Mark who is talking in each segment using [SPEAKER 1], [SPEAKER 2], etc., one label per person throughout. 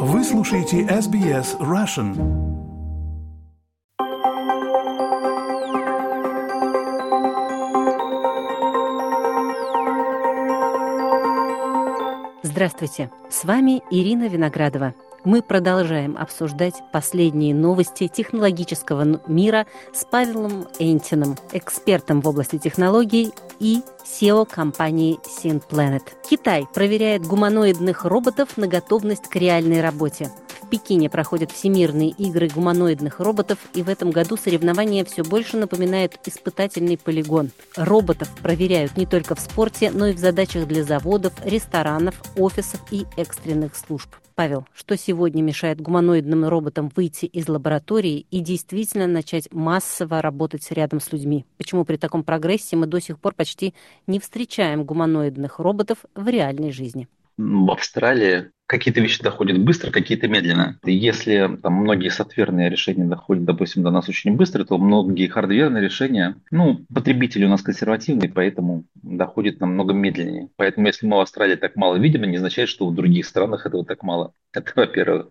[SPEAKER 1] Вы слушаете SBS Russian.
[SPEAKER 2] Здравствуйте, с вами Ирина Виноградова. Мы продолжаем обсуждать последние новости технологического мира с Павелом Энтином, экспертом в области технологий и SEO компании SynPlanet. Китай проверяет гуманоидных роботов на готовность к реальной работе. В Пекине проходят всемирные игры гуманоидных роботов, и в этом году соревнования все больше напоминают испытательный полигон. Роботов проверяют не только в спорте, но и в задачах для заводов, ресторанов, офисов и экстренных служб. Павел, что сегодня мешает гуманоидным роботам выйти из лаборатории и действительно начать массово работать рядом с людьми? Почему при таком прогрессе мы до сих пор почти не встречаем гуманоидных роботов в реальной жизни?
[SPEAKER 3] В Австралии какие-то вещи доходят быстро, какие-то медленно. И если там многие софтверные решения доходят, допустим, до нас очень быстро, то многие хардверные решения, потребители у нас консервативные, поэтому доходят намного медленнее. Поэтому если мы в Австралии так мало видим, не означает, что в других странах этого так мало. Это во-первых.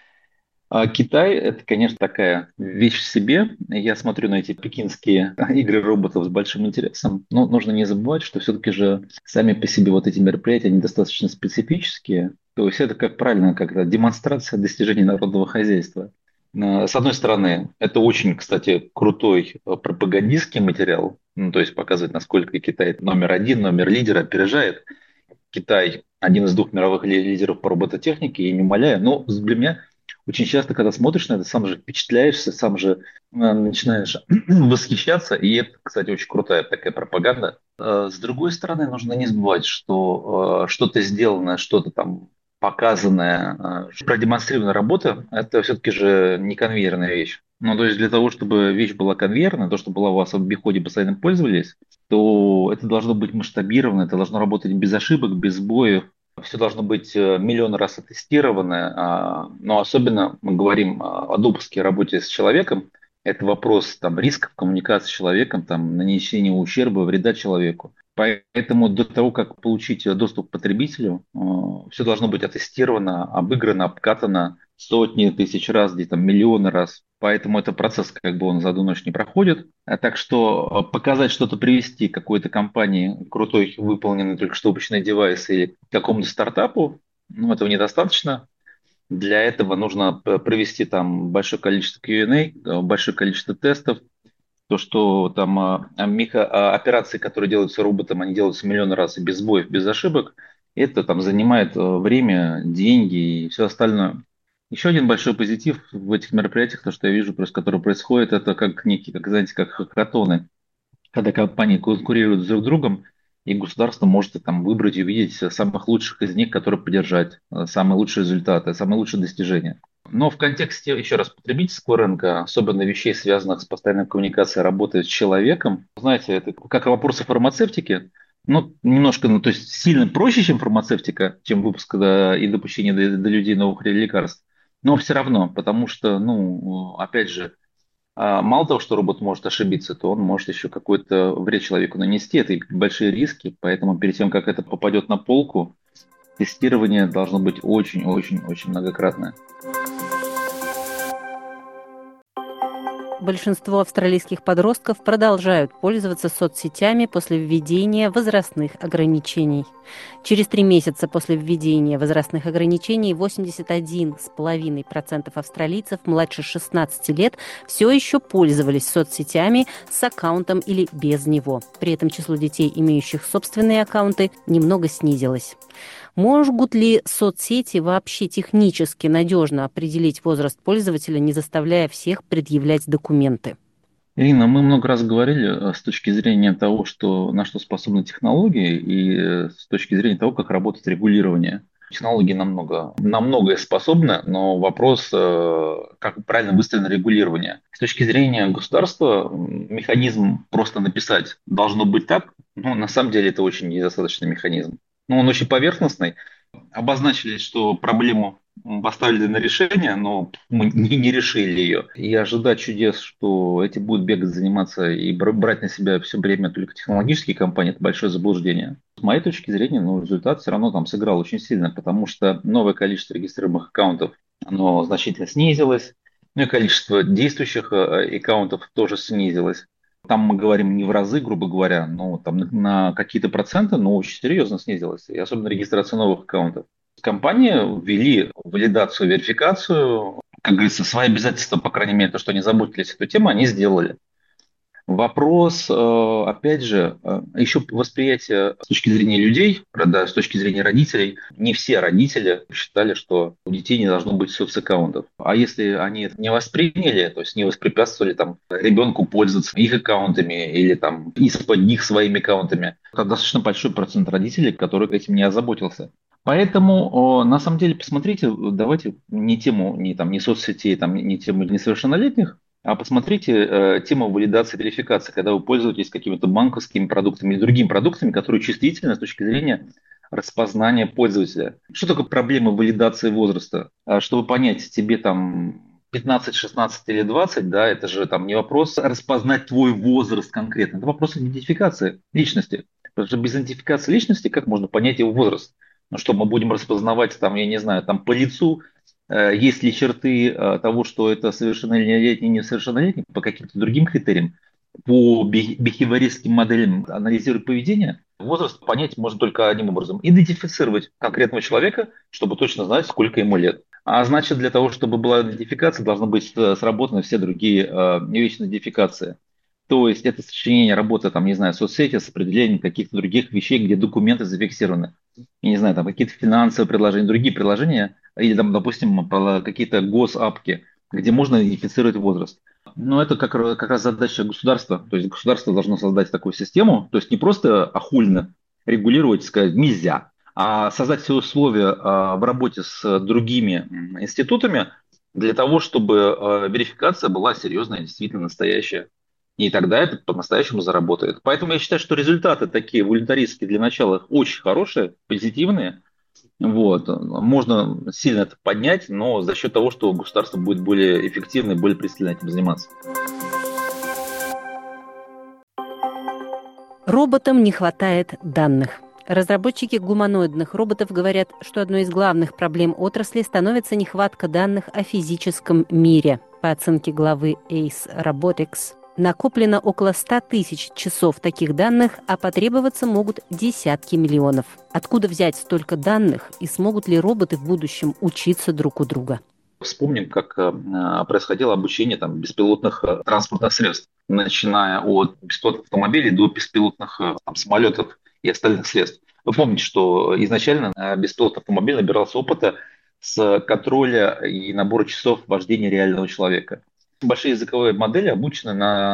[SPEAKER 3] А Китай – это, конечно, такая вещь в себе. Я смотрю на эти пекинские игры роботов с большим интересом. Но нужно не забывать, что все-таки же сами по себе вот эти мероприятия, они достаточно специфические. То есть это, как правильно, как демонстрация достижений народного хозяйства. С одной стороны, это очень, кстати, крутой пропагандистский материал. То есть показывает, насколько Китай номер один, номер лидер, опережает. Китай один из двух мировых лидеров по робототехнике, и не умаляю. Но для меня очень часто, когда смотришь на это, сам же впечатляешься, сам же начинаешь восхищаться. И это, кстати, очень крутая такая пропаганда. С другой стороны, нужно не забывать, что что-то сделанное, что-то там показанная, продемонстрированная работа, это все-таки же не конвейерная вещь. То есть для того, чтобы вещь была конвейерной, то, что была у вас в обиходе, постоянно пользовались, то это должно быть масштабировано, это должно работать без ошибок, без сбоев. Все должно быть миллион раз оттестировано. Но особенно мы говорим о допуске работе с человеком. Это вопрос рисков коммуникации с человеком, нанесения ущерба, вреда человеку. Поэтому до того, как получить доступ к потребителю, все должно быть оттестировано, обыграно, обкатано сотни тысяч раз, где-то миллионы раз. Поэтому этот процесс он за одну ночь не проходит. Так что показать что-то, привести какой-то компании крутой, выполненный только что выпущенный девайс или какому-то стартапу, этого недостаточно. Для этого нужно провести большое количество Q&A, большое количество тестов. То, что операции, которые делаются роботом, они делаются миллион раз и без сбоев, без ошибок, это занимает время, деньги и все остальное. Еще один большой позитив в этих мероприятиях, то, что я вижу, просто, которое происходит, это как знаете, как хакатоны, когда компании конкурируют друг с другом, и государство может выбрать и увидеть самых лучших из них, которые поддержать, самые лучшие результаты, самые лучшие достижения. Но в контексте, еще раз, потребительского рынка, особенно вещей, связанных с постоянной коммуникацией, работой с человеком, знаете, это как вопросы фармацевтики, немножко, то есть сильно проще, чем фармацевтика, чем выпуск и допущение до людей новых лекарств, но все равно, потому что, опять же, мало того, что робот может ошибиться, то он может еще какой-то вред человеку нанести. Это и большие риски, поэтому перед тем, как это попадет на полку, тестирование должно быть очень-очень-очень многократное.
[SPEAKER 2] Большинство австралийских подростков продолжают пользоваться соцсетями после введения возрастных ограничений. Через 3 месяца после введения возрастных ограничений 81,5% австралийцев младше 16 лет все еще пользовались соцсетями с аккаунтом или без него. При этом число детей, имеющих собственные аккаунты, немного снизилось. Могут ли соцсети вообще технически надежно определить возраст пользователя, не заставляя всех предъявлять документы?
[SPEAKER 3] Ирина, мы много раз говорили с точки зрения того, на что способны технологии, и с точки зрения того, как работает регулирование. Технологии на многое способны, но вопрос, как правильно выстроено регулирование. С точки зрения государства, механизм просто написать должно быть так, на самом деле это очень недостаточный механизм. Он очень поверхностный. Обозначили, что проблему поставили на решение, но мы не решили ее. И ожидать чудес, что эти будут бегать, заниматься и брать на себя все время только технологические компании, это большое заблуждение. С моей точки зрения, результат все равно там сыграл очень сильно, потому что новое количество регистрируемых аккаунтов, оно значительно снизилось, ну и количество действующих аккаунтов тоже снизилось. Там мы говорим не в разы, грубо говоря, но там на какие-то проценты, но очень серьезно снизилось. И особенно регистрация новых аккаунтов. Компании ввели валидацию, верификацию. Как говорится, свои обязательства, по крайней мере, то, что они заботились эту тему, они сделали. Вопрос, опять же, еще восприятие с точки зрения людей, да, с точки зрения родителей. Не все родители считали, что у детей не должно быть соцаккаунтов. А если они это не восприняли, то есть не воспрепятствовали там, ребенку пользоваться их аккаунтами или там из-под них своими аккаунтами, это достаточно большой процент родителей, который этим не озаботился. Поэтому, на самом деле, посмотрите, давайте не тему, не соцсетей, там, не тему несовершеннолетних, а посмотрите тему валидации и верификации, когда вы пользуетесь какими-то банковскими продуктами или другими продуктами, которые чувствительны с точки зрения распознания пользователя. Что такое проблема валидации возраста? Чтобы понять, тебе там 15, 16 или 20, да, это же там не вопрос распознать твой возраст конкретно, это вопрос идентификации личности. Потому что без идентификации личности как можно понять его возраст? Ну что, мы будем распознавать там, я не знаю, там по лицу, есть ли черты того, что это совершеннолетний, несовершеннолетний, по каким-то другим критериям, по бихевиористским моделям анализируя поведение, возраст понять можно только одним образом. Идентифицировать конкретного человека, чтобы точно знать, сколько ему лет. А значит, для того, чтобы была идентификация, должны быть сработаны все другие вещи идентификации. То есть это сочинение работы, там, не знаю, соцсети с определением каких-то других вещей, где документы зафиксированы. Я не знаю, там какие-то финансовые предложения, другие приложения, или там, допустим, какие-то госапки, где можно идентифицировать возраст. Но это как раз задача государства. То есть государство должно создать такую систему, то есть не просто охульно регулировать, сказать нельзя, а создать все условия в работе с другими институтами для того, чтобы верификация была серьезная, действительно настоящая. И тогда это по-настоящему заработает. Поэтому я считаю, что результаты такие волюнтаристские для начала очень хорошие, позитивные. Вот. Можно сильно это поднять, но за счет того, что государство будет более эффективно и более пристально этим заниматься.
[SPEAKER 2] Роботам не хватает данных. Разработчики гуманоидных роботов говорят, что одной из главных проблем отрасли становится нехватка данных о физическом мире. По оценке главы Ace Robotics, накоплено около 100 тысяч часов таких данных, а потребоваться могут десятки миллионов. Откуда взять столько данных и смогут ли роботы в будущем учиться друг у друга?
[SPEAKER 3] Вспомним, как происходило обучение беспилотных транспортных средств, начиная от беспилотных автомобилей до беспилотных самолетов и остальных средств. Вы помните, что изначально беспилотный автомобиль набирался опыта с контроля и набора часов вождения реального человека. Большие языковые модели обучены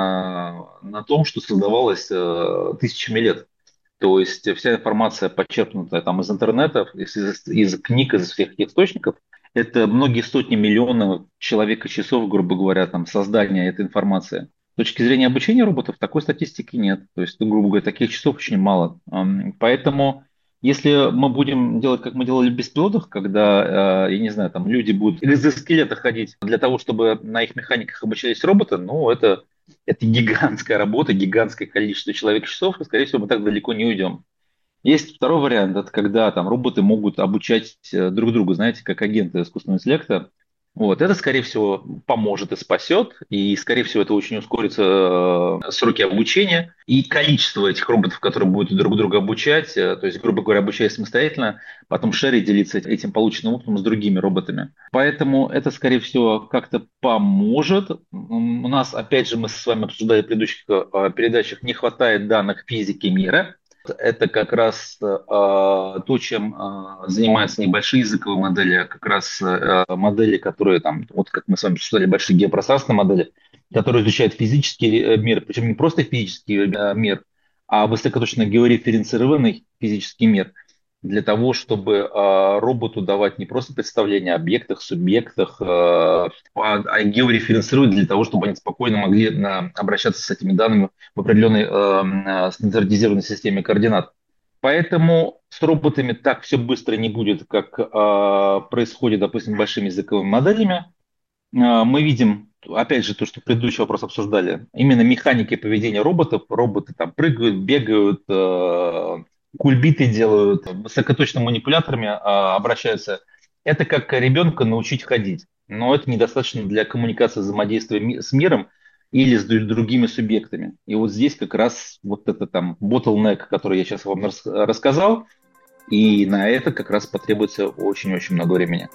[SPEAKER 3] на том, что создавалось тысячами лет. То есть вся информация, почерпнутая из интернета, из книг, из всех этих источников, это многие сотни миллионов человека-часов, грубо говоря, создания этой информации. С точки зрения обучения роботов такой статистики нет. То есть, грубо говоря, таких часов очень мало. Поэтому, если мы будем делать, как мы делали в беспилотах, когда, я не знаю, люди будут экзоскелеты ходить для того, чтобы на их механиках обучались роботы, это гигантская работа, гигантское количество человек-часов, и, скорее всего, мы так далеко не уйдем. Есть второй вариант, это когда роботы могут обучать друг друга, знаете, как агенты искусственного интеллекта. Вот, это, скорее всего, поможет и спасет, и, скорее всего, это очень ускорит сроки обучения и количество этих роботов, которые будут друг друга обучать, то есть, грубо говоря, обучаясь самостоятельно, потом шерить, делиться этим полученным опытом с другими роботами. Поэтому это, скорее всего, как-то поможет. У нас, опять же, мы с вами обсуждали в предыдущих передачах, не хватает данных физики мира. Это как раз то, чем занимаются небольшие языковые модели, а как раз модели, которые вот как мы с вами обсуждали, большие геопространственные модели, которые изучают физический мир, причем не просто физический мир, а высокоточно геореференцированный физический мир, для того, чтобы роботу давать не просто представление о объектах, субъектах, а геореференцировать для того, чтобы они спокойно могли обращаться с этими данными в определенной стандартизированной системе координат. Поэтому с роботами так все быстро не будет, как происходит, допустим, с большими языковыми моделями. Мы видим, опять же, то, что предыдущий вопрос обсуждали, именно механики поведения роботов. Роботы там прыгают, бегают, кульбиты делают, высокоточными манипуляторами обращаются. Это как ребенка научить ходить. Но это недостаточно для коммуникации, взаимодействия с миром или с другими субъектами. И вот здесь как раз вот это там bottleneck, который я сейчас вам рассказал, и на это как раз потребуется очень-очень много времени.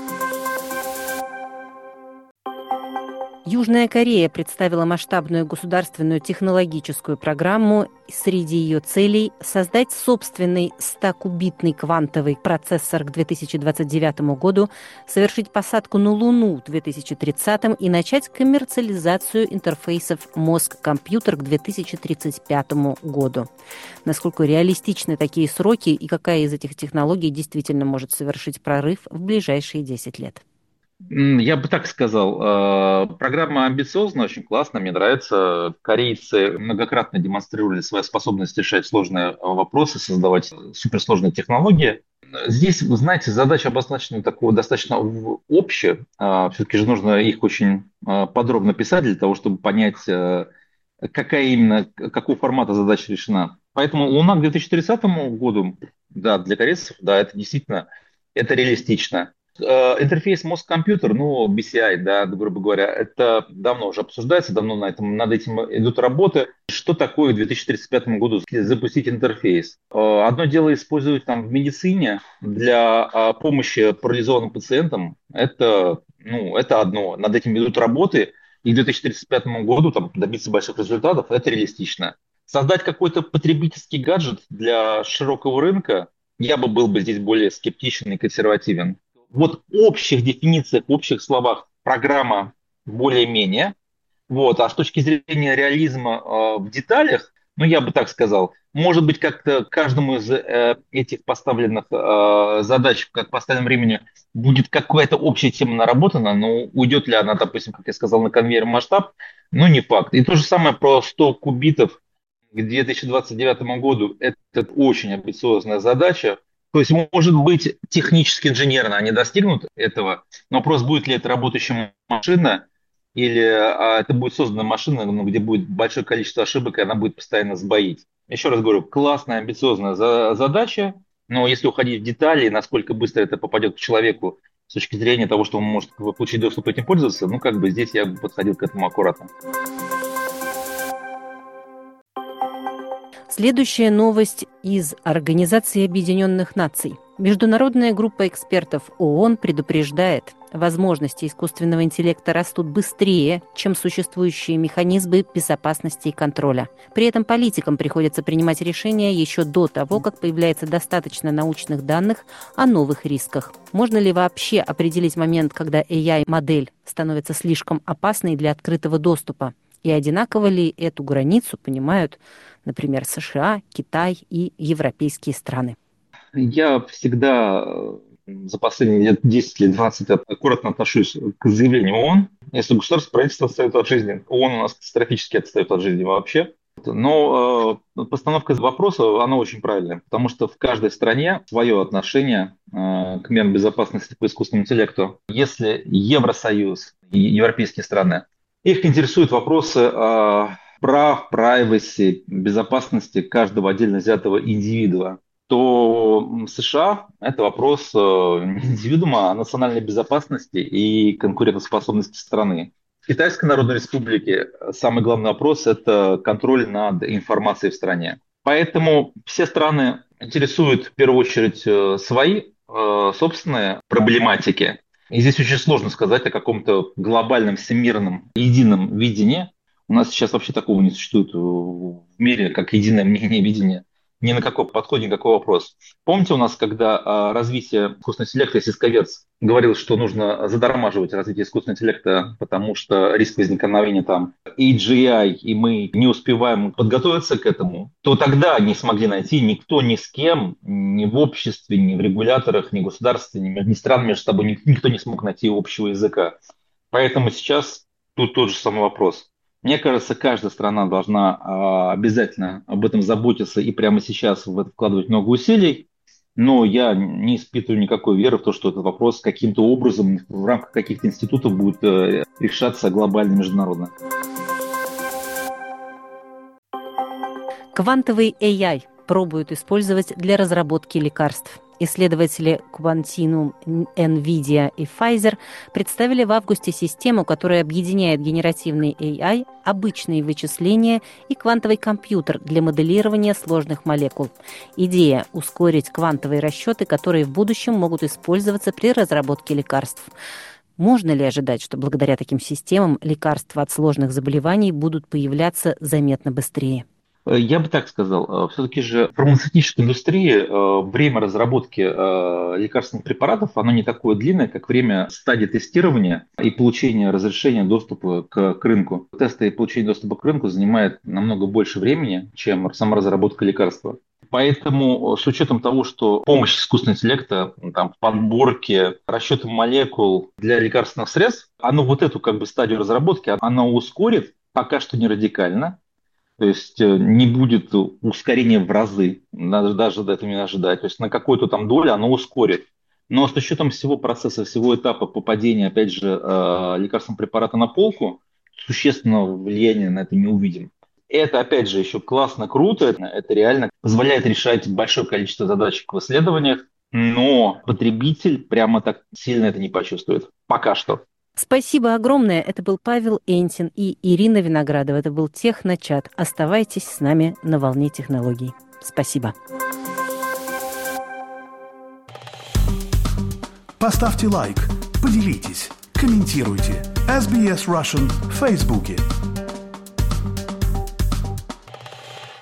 [SPEAKER 2] Южная Корея представила масштабную государственную технологическую программу. Среди ее целей – создать собственный 100-кубитный квантовый процессор к 2029 году, совершить посадку на Луну в 2030 и начать коммерциализацию интерфейсов мозг-компьютер к 2035 году. Насколько реалистичны такие сроки и какая из этих технологий действительно может совершить прорыв в ближайшие 10 лет?
[SPEAKER 3] Я бы так сказал, программа амбициозная, очень классная, мне нравится. Корейцы многократно демонстрировали свою способность решать сложные вопросы, создавать суперсложные технологии. Здесь, вы знаете, задача обозначена такого достаточно общая. Все-таки же нужно их очень подробно писать для того, чтобы понять, какая именно, какого формата задача решена. Поэтому Луна к 2030 году, да, для корейцев, да, это действительно, это реалистично. Интерфейс мозг-компьютер, ну, BCI, да, грубо говоря, это давно уже обсуждается, давно над этим идут работы. Что такое к 2035 году запустить интерфейс? Одно дело использовать там в медицине для помощи парализованным пациентам, это одно, над этим идут работы, и к 2035 году там, добиться больших результатов, это реалистично. Создать какой-то потребительский гаджет для широкого рынка, я был бы здесь более скептичен и консервативен. Вот в общих дефинициях, в общих словах программа более-менее. Вот. А с точки зрения реализма в деталях, ну, я бы так сказал, может быть, как-то каждому из этих поставленных задач, как по поставленному времени, будет какая-то общая тема наработана, но уйдет ли она, допустим, как я сказал, на конвейер масштаб, ну, не факт. И то же самое про 100 кубитов к 2029 году. Это очень амбициозная задача. То есть, может быть, технически инженерно они достигнут этого, но вопрос, будет ли это работающая машина, или это будет создана машина, ну, где будет большое количество ошибок, и она будет постоянно сбоить. Еще раз говорю, классная, амбициозная задача, но если уходить в детали, насколько быстро это попадет к человеку с точки зрения того, что он может получить доступ к этим пользоваться, ну, как бы здесь я бы подходил к этому аккуратно.
[SPEAKER 2] Следующая новость из Организации Объединенных Наций. Международная группа экспертов ООН предупреждает, возможности искусственного интеллекта растут быстрее, чем существующие механизмы безопасности и контроля. При этом политикам приходится принимать решения еще до того, как появляется достаточно научных данных о новых рисках. Можно ли вообще определить момент, когда AI-модель становится слишком опасной для открытого доступа? И одинаково ли эту границу понимают, например, США, Китай и европейские страны?
[SPEAKER 3] Я всегда за последние лет 10 или 20 аккуратно отношусь к заявлению ООН. Если государство, правительство отстает от жизни, ООН у нас катастрофически отстает от жизни вообще. Но постановка вопроса, она очень правильная, потому что в каждой стране свое отношение к мерам безопасности по искусственному интеллекту. Если Евросоюз и европейские страны, их интересуют вопросы прав, privacy, безопасности каждого отдельно взятого индивида, то США – это вопрос не индивидуума, а национальной безопасности и конкурентоспособности страны. В Китайской Народной Республике самый главный вопрос – это контроль над информацией в стране. Поэтому все страны интересуют в первую очередь свои собственные проблематики. И здесь очень сложно сказать о каком-то глобальном, всемирном, едином видении. У нас сейчас вообще такого не существует в мире, как единое мнение, видение. Ни на какой подход, никакой вопрос. Помните у нас, когда развитие искусственного интеллекта, Сисковец говорил, что нужно задормаживать развитие искусственного интеллекта, потому что риск возникновения там AGI, и мы не успеваем подготовиться к этому, то тогда не смогли найти никто ни с кем, ни в обществе, ни в регуляторах, ни в государстве, ни стран между собой, никто не смог найти общего языка. Поэтому сейчас тут тот же самый вопрос. Мне кажется, каждая страна должна обязательно об этом заботиться и прямо сейчас в это вкладывать много усилий. Но я не испытываю никакой веры в то, что этот вопрос каким-то образом в рамках каких-то институтов будет решаться глобально, международно.
[SPEAKER 2] Квантовый AI пробуют использовать для разработки лекарств. Исследователи Quantinuum, NVIDIA и Pfizer представили в августе систему, которая объединяет генеративный AI, обычные вычисления и квантовый компьютер для моделирования сложных молекул. Идея – ускорить квантовые расчеты, которые в будущем могут использоваться при разработке лекарств. Можно ли ожидать, что благодаря таким системам лекарства от сложных заболеваний будут появляться заметно быстрее?
[SPEAKER 3] Я бы так сказал, все-таки же в фармацевтической индустрии время разработки лекарственных препаратов, оно не такое длинное, как время стадии тестирования и получения разрешения доступа к рынку. Тесты и получение доступа к рынку занимает намного больше времени, чем сама разработка лекарства. Поэтому с учетом того, что помощь искусственного интеллекта там, в подборке, расчете молекул для лекарственных средств, оно вот эту стадию разработки, оно ускорит, пока что не радикально. То есть не будет ускорения в разы, даже до этого не ожидать. То есть на какую-то там долю оно ускорит. Но с учетом всего процесса, всего этапа попадения, опять же, лекарственного препарата на полку, существенного влияния на это не увидим. Это, опять же, еще классно, круто. Это реально позволяет решать большое количество задач в исследованиях, но потребитель прямо так сильно это не почувствует. Пока что.
[SPEAKER 2] Спасибо огромное. Это был Павел Энтин и Ирина Виноградова. Это был Техночат. Оставайтесь с нами на волне технологий. Спасибо.
[SPEAKER 1] Поставьте лайк, поделитесь, комментируйте. SBS Russian в Фейсбуке.